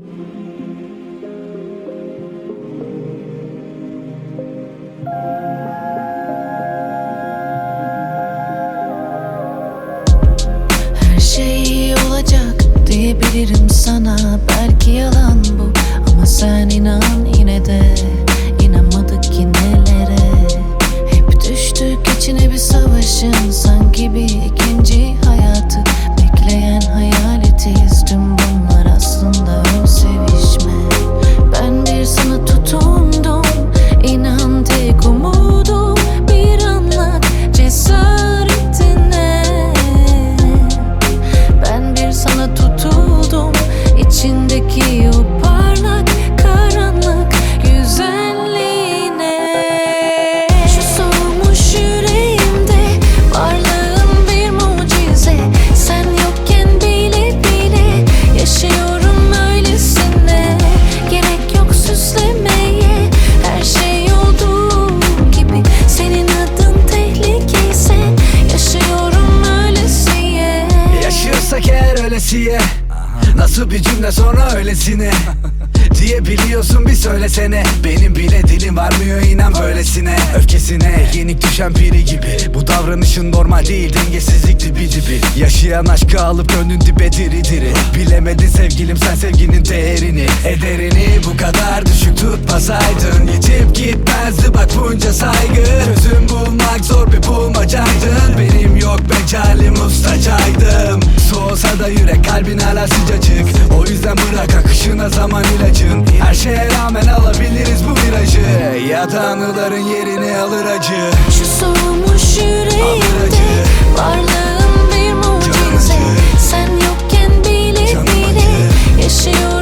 Her şey iyi olacak diyebilirim sana. Belki yalan bu ama sen inan yine de. İnanmadık ki nelere. Hep düştük içine bir savaşın. Sanki bir ikinci hayatı bekleyen hayaletiz. Tüm bunlar aslında ön sevişme. Ben bir sana tutundum. İnan tek umudum bir anlık cesaretine. Ben bir sana tutuldum. İçindeki o parlak karanlık güzelliğine. Şu soğumuş yüreğimde varlığın bir mucize. Sen yokken bile bile yaşıyorum öylesine. Gerek yok süslemeye, her şey olduğu gibi. Senin adın tehlikeyse yaşıyorum öylesiye. Yaşıyorsak eğer öylesiye, nasıl bir cümle sonra öylesine diyebiliyorsun bir söylesene. Benim bile dilim varmıyor inan böylesine. Öfkesine yenik düşen biri gibi. Bu davranışın normal değil, dengesizlik dibi dibi. Yaşayan aşkı alıp gönlün dibe diri diri. Bilemedin sevgilim sen sevginin değerini. Ederini bu kadar düşük tutmasaydın yitip gitmezdi bak bunca saygı. Çözüm bulmak zor bir bulmacaydın. Benim yok mecalim ustacaydım. Soğusa da yürek kalbin hala sıcacık. O yüzden bırak akışına zaman ilacın. Her şeye rağmen alabiliriz bu virajı. Ya da anıların yerini alır acı. Şu soğumuş yüreğimde varlığın bir mucize. Sen yokken bile bile yaşıyorum